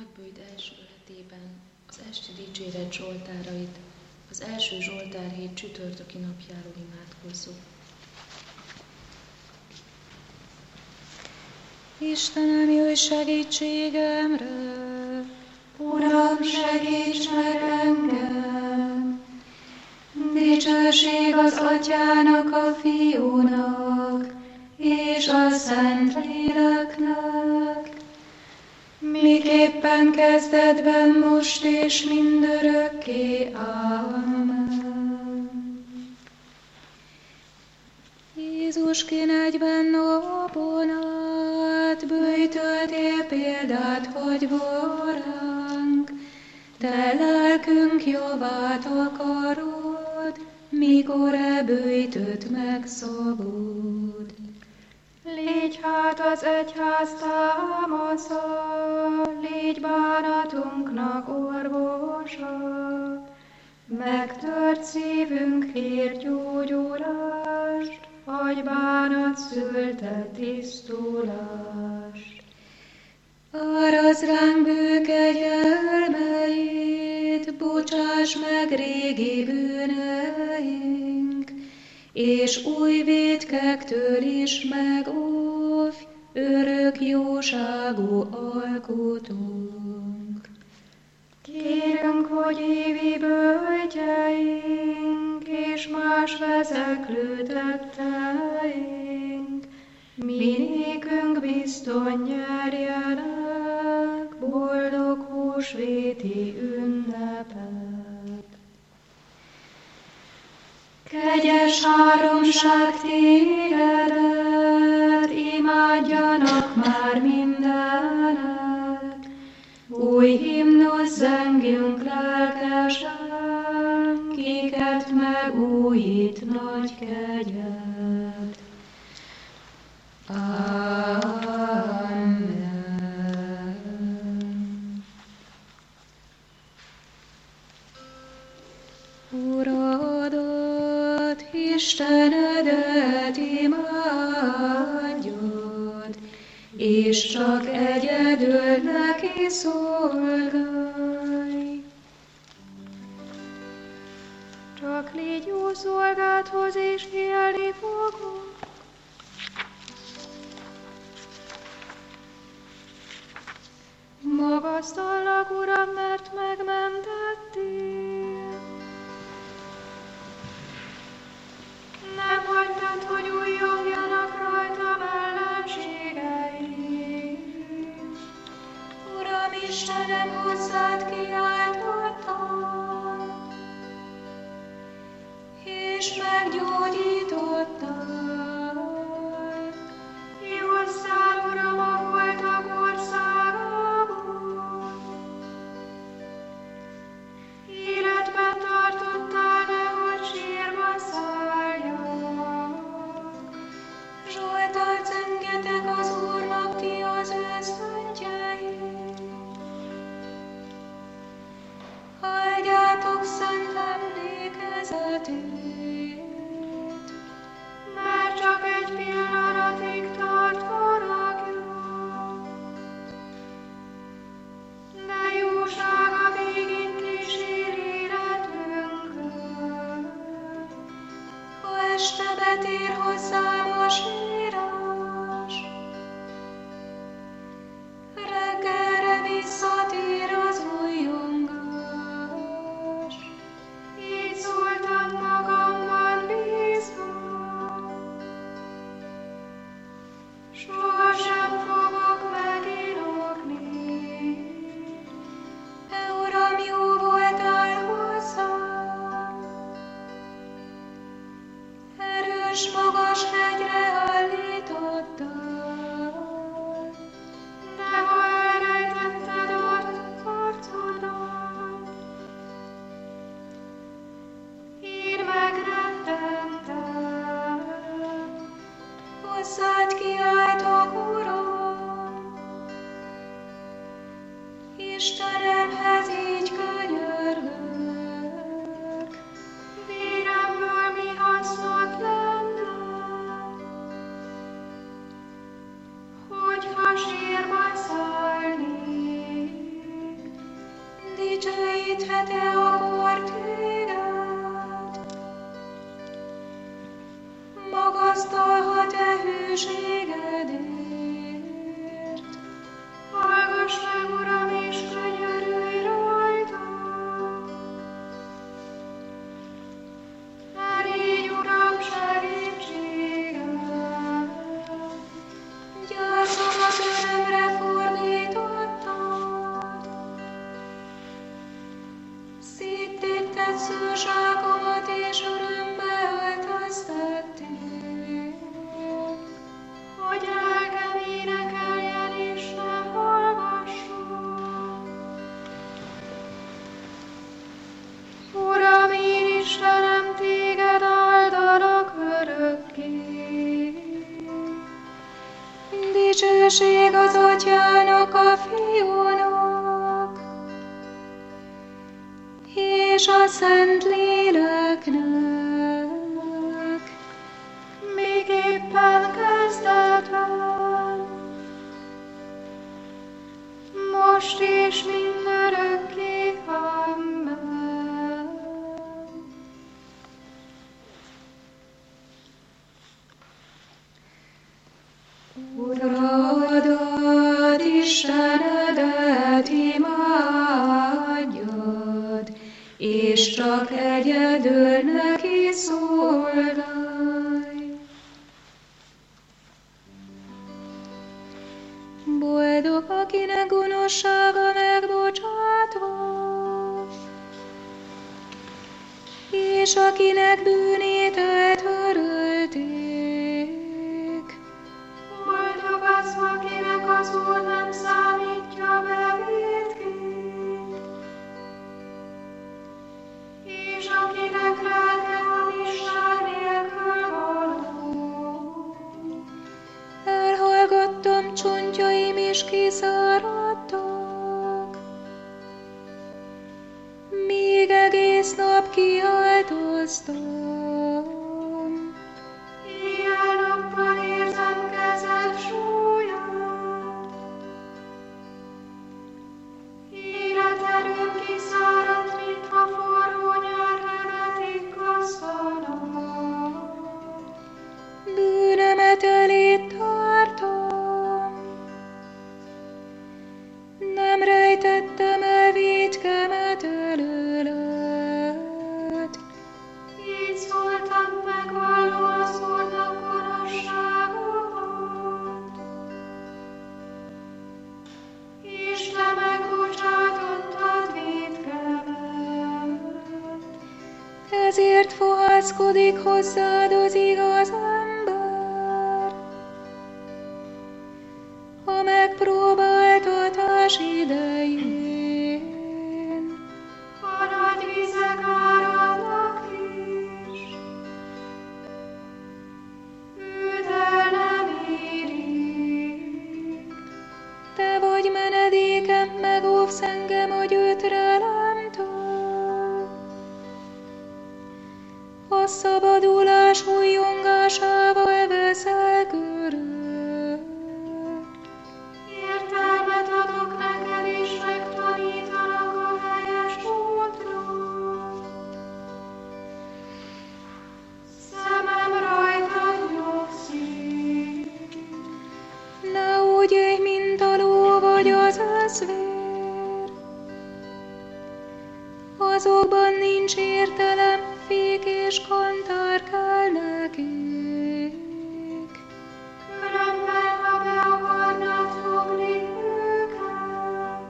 Nagyböjt első hetében az esti dicséret zsoltárait az első zsoltárhét csütörtöki napjáról imádkozzuk. Istenem, jöjj segítségemre! Uram, segíts meg engem! Dicsőség az Atyának, a Fiúnak, és a Szentléleknek, miképpen kezdetben, most és mindörökké. Amen. Jézus, ki 40 napon át böjtöltél példát hagyva ránk, te lelkünk javát akarod, mikor böjtöt megszabod. Légy hát az egyház támasza, légy bánatunknak orvosa, megtört szívünk kér gyógyulást, adj bánat szülte tisztulást. Árazd ránk bő kegyelmeit, bocsáss meg régi bűneink, és új vétkektől is megóvj, örök jóságú alkotónk. Kérünk, hogy évi böjtjeink, és más vezeklő tetteink, minékünk bizton nyerjenek boldog húsvéti ünnepet. Kegyes háromság tégedet, imádjanak már mindenek, új himnusz zengjünk lelkesen, kiket megújít nagy kegyed. Amen. Uradat, Istenedet imádjad, és csak egyedül neki szolgálj. Csak légy jó szolgádhoz, és élni fogok. Magasztallak, Uram, mert megmentettél. Nem hagytad, hogy újjongjanak rajtam ellenségeim. Uram Istenem, hozzád kiáltottam, és meggyógyítottál. Kihozzál, Uram, a holtak országából. Életben tartottál, nehogy sírva szálljak. Zsoltárt zengetek az Úrnak, ti az ő szentjei. Áldjátok szent emlékezetét. Mert csak egy pillanatig tart haragja, de jósága végig kísér életünkön. Ha este betér hozzám a sírás, reggelre visszatér az újjongás. Így szóltam magamban bízva, sohasem fogok meginogni. Te, Uram, jó voltál hozzám, erős, magas hegyre állítottál. De ha elrejtetted ott arcodat, én megrettentem. Hozzád kiáltok, Uram, Istenemhez így könyörgök. Véremből mi hasznot lenne, hogyha sírba szállnék. Dicsőíthet-e a por téged? Magasztalhat-e hűségedért? Hallgass meg, Uram, és könyörülj rajtam! Erégy, Uram, segítségem! Gyászomat örömre fordítottad! Széttépted szőzsákomat, és örömbe öltöztettél, hogy lelkem énekeljen és ne hallgasson. Uram, én Istenem, téged áldalak örökké. Dicsőség az Atyának, a Fiúnak, és a Szentléleknek, még éppen kezdetben, most és mindörökké. Amen. Uradat, Istenedet imádjad, és csak egyedül neki szolgálj. Boldog, akinek gonoszsága megbocsátva, és akinek bűnét eltörölték. Boldog az, akinek az Úr nem számítja be vétkét, és akinek lelke hamisság nélkül való. Elhallgattam, csontjaim is kiszáradtak, míg egész nap kiáltoztam. Éjjel-nappal érzem kezed súlyát, életerőm kiszáradt, mintha forró nyárlevet ikkasztanak. Bűnömet eléd tártam, nem rejtettem el vétkemet előled. Így szóltam, megvallom az Úrnak gonoszságomat, és te megbocsátottad vétkemet. Ezért fohászkodik hozzád az igaz ember, a megpróbáltatás idején. A nagy vizek áradnak is, őt el nem érik. Te vagy menedékem, megóvsz engem a gyötrelemtől. A szabadulás újjongásával veszel körül. Értelmet adok neked, és megtanítanak a helyes útra. Szemem rajtad nyugszik. Ne úgy élj, mint a ló vagy az özvér. Azokban nincs értelem, fék és kantár kell nekik. Örömmel, ha be akarnád fogni őket,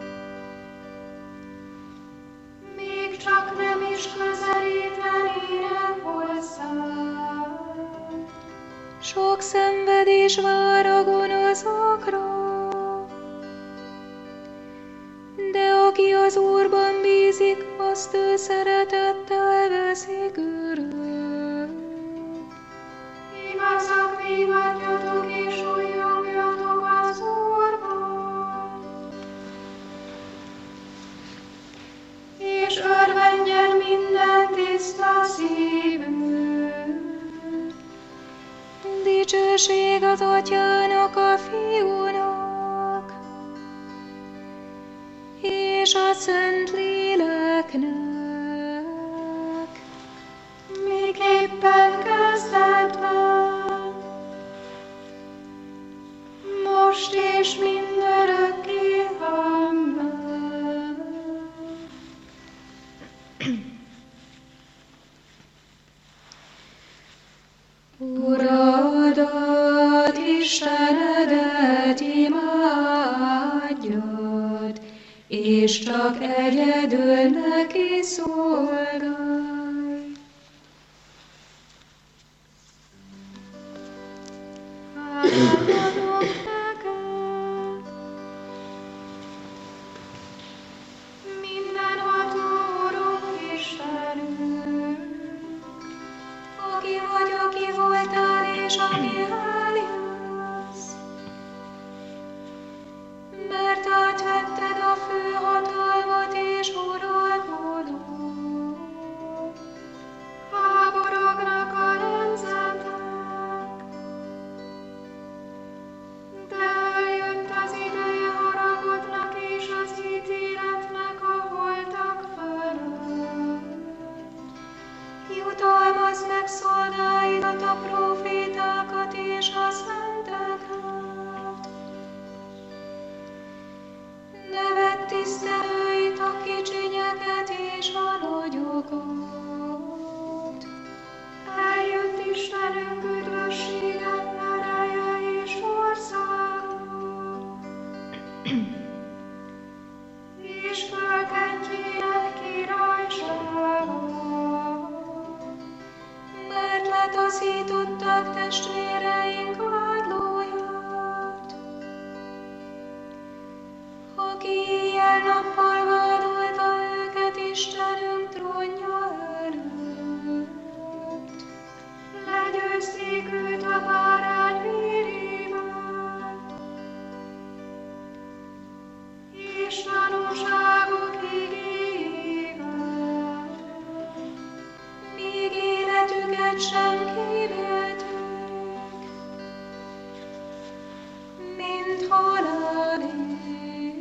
még csak nem is közelítenének hozzád. Sok szenvedés vár a gonoszokra, de aki az Úrban bízik, azt ő szeretettel veszi körül. Igazak, vívadjatok és újjongjatok az Úrban, és örvendjen minden tiszta szívű. Dicsőség az Atyának, a Fiúnak, és a Szentléleknek. most és mindörökké. Amen. Uradat, Istenedet imádjad, és csak egyedül neki szolgálj. Átadok neked, Mindenható Urunk Istenünk, aki vagy, aki voltál, és aki eljársz, mert átvetted a főhatalmat és uralkodó. Háborognak a nemzetek, de eljött az ideje haragodnak és az ítéletnek a holtak fölött. Jutalmazd meg szolgáidat, a prófétákat és a szenteket. Ne vedd tisztelőit, a kicsinyeket és a nagyokat. Eljött Istenünk üdvössége, ereje és országa, és fölkentjének királysága. Mert letaszították testvéreink vádlóját, aki éjjel-nappal vádolta őket Istenünk trónja előtt. Legyőzték őt a bárány vérével, és tanúságok igéjével, míg életüket sem kivéltük, mint halálék.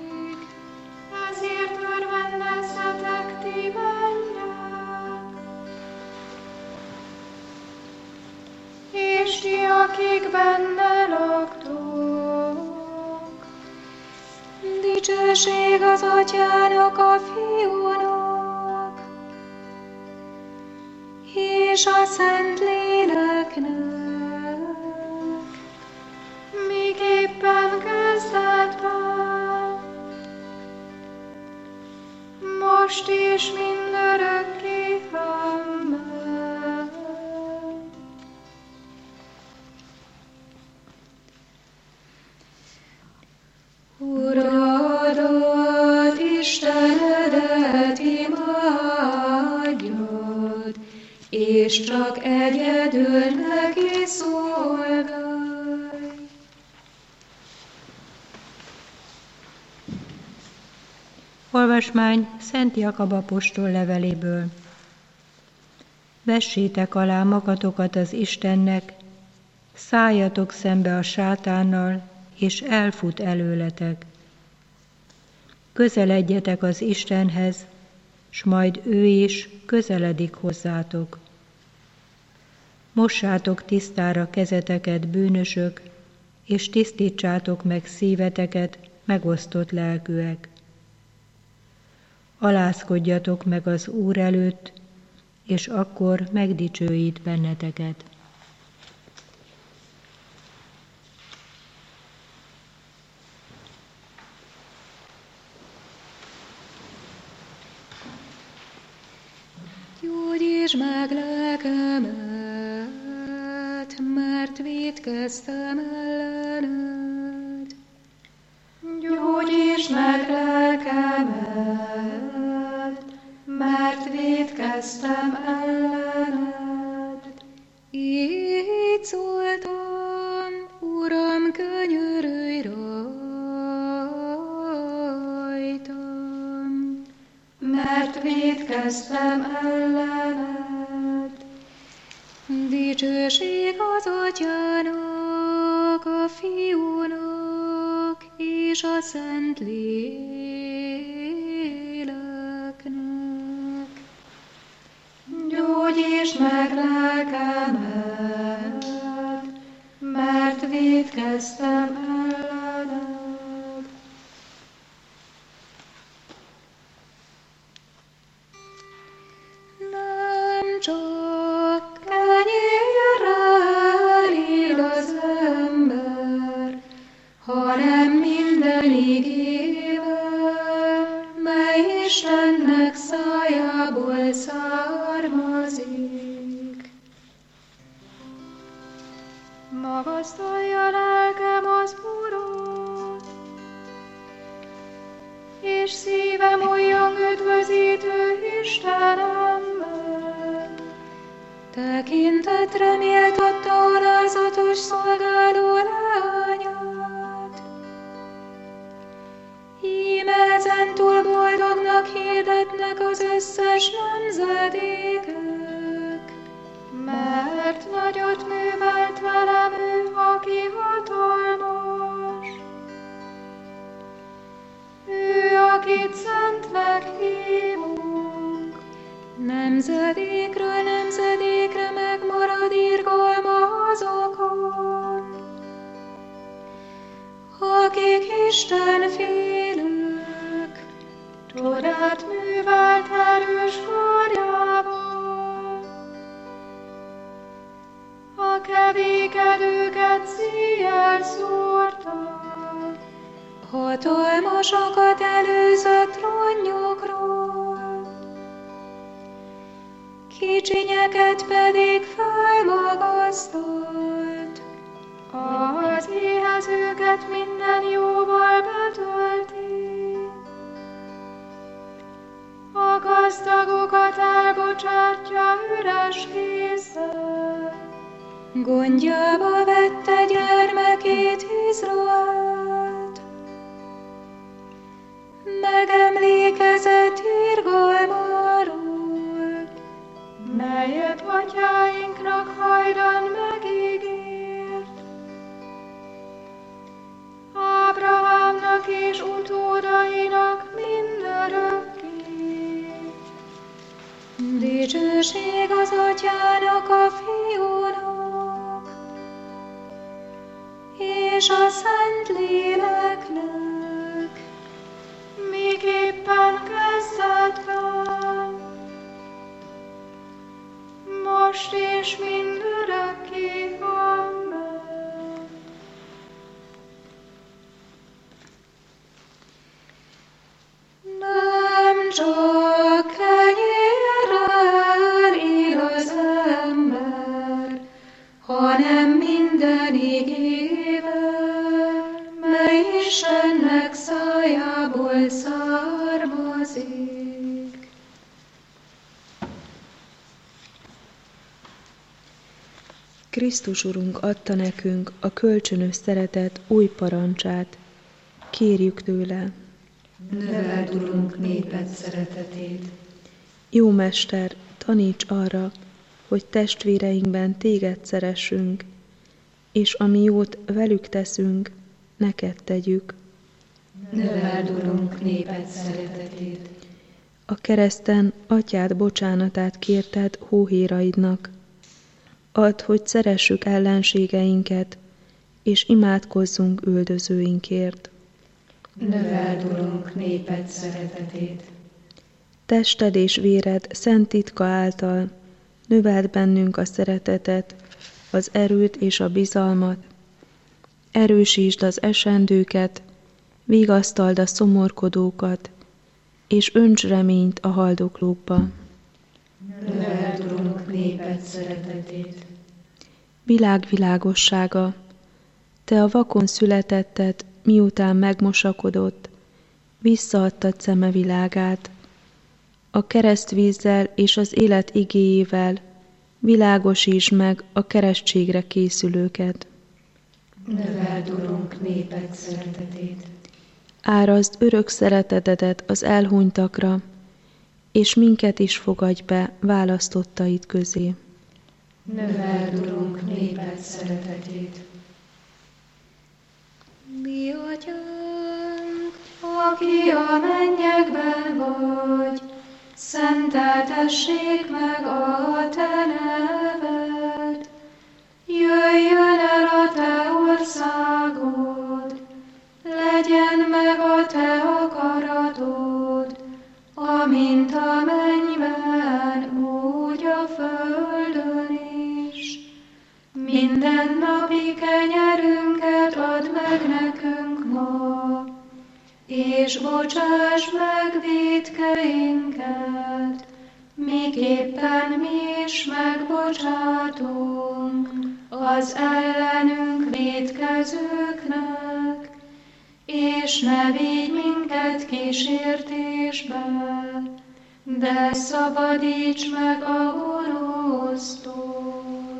Ezért örvendezzetek ti mennyek, és ti, akik benne laktok. Dicsőség az Atyának, a Fiúnak, és a Szentléleknek, miképpen kezdetben, most és mindörökké. Amen. Uradat, Istenedet imádjad, és csak egyedül neki szolgálj. Olvasmány Szent Jakab apostol leveléből. Vessétek alá magatokat az Istennek, szálljatok szembe a sátánnal, és elfut előletek. Közeledjetek az Istenhez, s majd ő is közeledik hozzátok. Mossátok tisztára kezeteket, bűnösök, és tisztítsátok meg szíveteket, megosztott lelkűek. Alázkodjatok meg az Úr előtt, és akkor megdicsőít benneteket. Gyógyítsd meg lelkemet, mert vétkeztem ellened. Gyógyítsd meg lelkemet, mert vétkeztem ellened. Így szóltam, Uram, könyörülj rajtam, mert vétkeztem ellened. Dicsőség az Atyának, a Fiúnak és a Szentléleknek. Gyógyítsd meg lelkemet, mert vétkeztem van ellened. Nem csak kenyérrel él az ember, hanem minden igével, mely Istennek szájából származik. Magasztalja lelkem az Urat, és szívem újjong üdvözítő Istenemben. Tekintetre méltatta alázatos szolgáló leányát. Íme ezentúl boldognak hirdetnek az összes nemzedékek, mert nagyot művelt velem ő, aki hatalmas. Ő, akit szentnek hívunk, nemzedékről nemzedékre megmarad irgalma azokon, akik Isten félők, csodát művelt erős karjával. A kevékedőket szíjjel szórta, hatalmasokat előzött ronnyokról, kicsinyeket pedig felmagasztolt, az éhezőket minden jóval betölti, a gazdagokat elbocsátja üres kézzel, gondjába vette gyermekét Izraelt. Megemlékezett irgalmáról, melyet atyáinknak hajdan megígért. Ábrahámnak és utódainak mindörökké. Dicsőség az atyának, a fiúnak, és a Szentléleknek, miképpen kezdetben, most és mindörökké. Amen. Nem csak kenyérrel él az ember, hanem minden igével, mely Istennek szájából származik. Krisztus Urunk adta nekünk a kölcsönös szeretet új parancsát. Kérjük tőle. Növeld, Urunk, néped szeretetét. Jó Mester, taníts arra, hogy testvéreinkben téged szeressünk, és ami jót velük teszünk, neked tegyük. Növeld, Urunk, néped szeretetét. A kereszten atyád bocsánatát kérted hóhéraidnak. Add, hogy szeressük ellenségeinket, és imádkozzunk üldözőinkért. Növeld, Urunk, néped szeretetét. Tested és véred szent titka által növeld bennünk a szeretetet, az erőt és a bizalmat. Erősítsd az esendőket, vigasztald a szomorkodókat, és önts reményt a haldoklókba. Növeld, Urunk, néped szeretetét. Világ világossága, te a vakon születetted, miután megmosakodott, visszaadtad szeme világát. A keresztvízzel és az élet igéjével világosítsd meg a keresztségre készülőket. Növeld, Urunk, néped szeretetét. Árazd örök szeretetedet az elhunytakra, és minket is fogadj be választottaid közé. Növeld, Urunk, néped szeretetét. Mi Atyánk, aki a mennyekben vagy, szenteltessék meg a te neved. Jöjjön el a te országod, és bocsáss meg vétkeinket, miképpen mi is megbocsátunk az ellenünk vétkezőknek, és ne vigy minket kísértésbe, de szabadíts meg a gonosztól.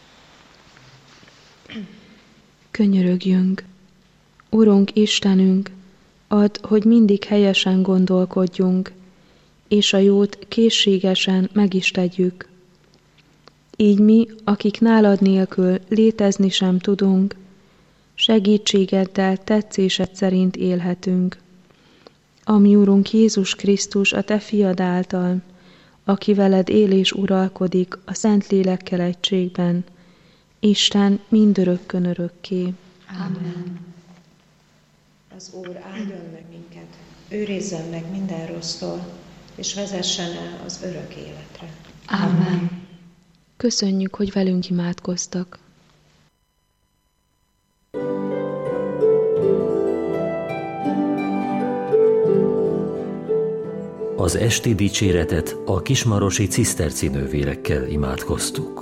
Könyörögjünk! Urunk Istenünk, add, hogy mindig helyesen gondolkodjunk, és a jót készségesen meg is tegyük. Így mi, akik nálad nélkül létezni sem tudunk, segítségeddel tetszésed szerint élhetünk. Ami Urunk Jézus Krisztus a Te fiad által, aki veled él és uralkodik a Szentlélekkel egységben, Isten mindörökkön örökké. Amen. Az Úr áldjon meg minket, őrizzen meg minden rossztól, és vezessen el az örök életre. Amen. Köszönjük, hogy velünk imádkoztak. Az esti dicséretet a kismarosi ciszterci nővérekkel imádkoztuk.